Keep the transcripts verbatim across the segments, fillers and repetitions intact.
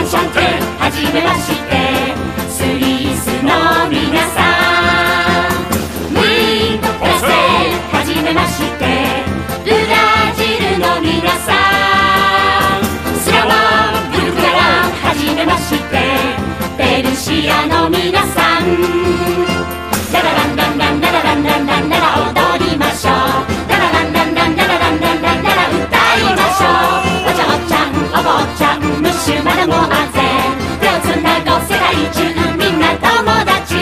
ンシャンテはじめましてスイスの皆さん、ムイントプラセはじめましてブラジルの皆さん、スラバンブルガラはじめましてペルシアの皆さん、ララランランランララランランランララ踊りましょう、ララランランランララランランランララ歌いましょう、おちゃおちゃんお坊ちゃんムッシュマナモアゼ手をつなごう世界中みんな友達、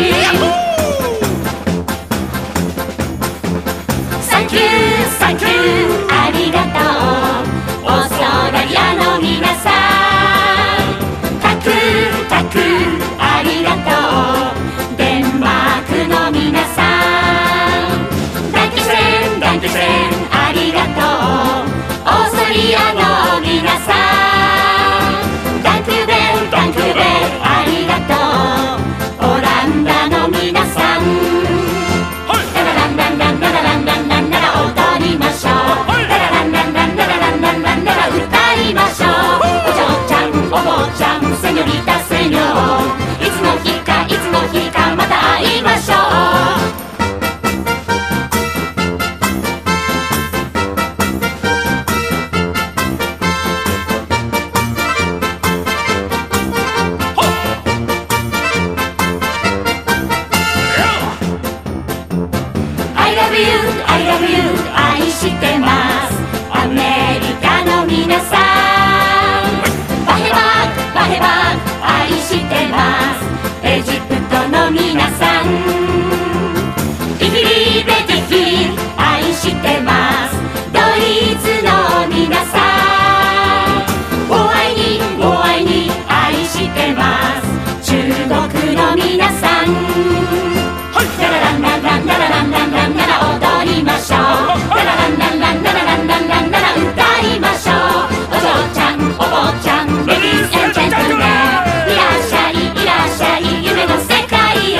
サンキューサンキューありがとうオーストラリアの皆さん、タクタクありがとうデンマークの皆さん、ダンケシェンダンケシェンありがとうオーストリアの皆さん、ダンクベルダンクベルありがとうオランダの皆さん、ララランランランララランランランララ踊りましょう、ララランランランララランランランララ歌いましょう、お嬢ちゃんお坊ちゃんセニョリタセニョいつの日かいつの日かまた会いましょう、I love you, I love you 愛してますアメリカの皆さん、バヘバーバヘバー愛してますエジプトの皆さん、イギリベティフィ愛してますドイツの皆さん、お愛にお愛に愛してます中国の皆さん、ララランランランララランランランララ踊りましょう、ララランランランララランランランララ歌いましょう、お嬢ちゃんお坊ちゃんレディースエンジェントルメンいらっしゃいいらっしゃい夢の世界へ、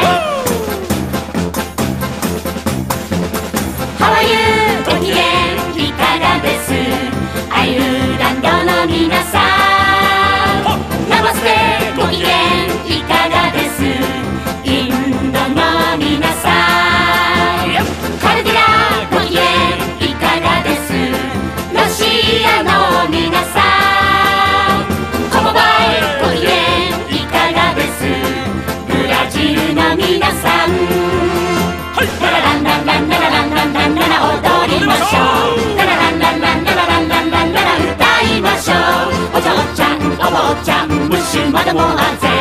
ハワイユご機嫌いかがです、アイルランドの皆さん、ナマステご機嫌いかがです、インドの皆さん、カルディラご機嫌いかがです、ロシアの皆さん、コモバイご機嫌いかがです、ブラジルの皆さん、ララランランランララランランランララ踊りましょう、ララランランランララランランランララ歌いましょう、お嬢ちゃんお坊ちゃんムッシュマダモアゼ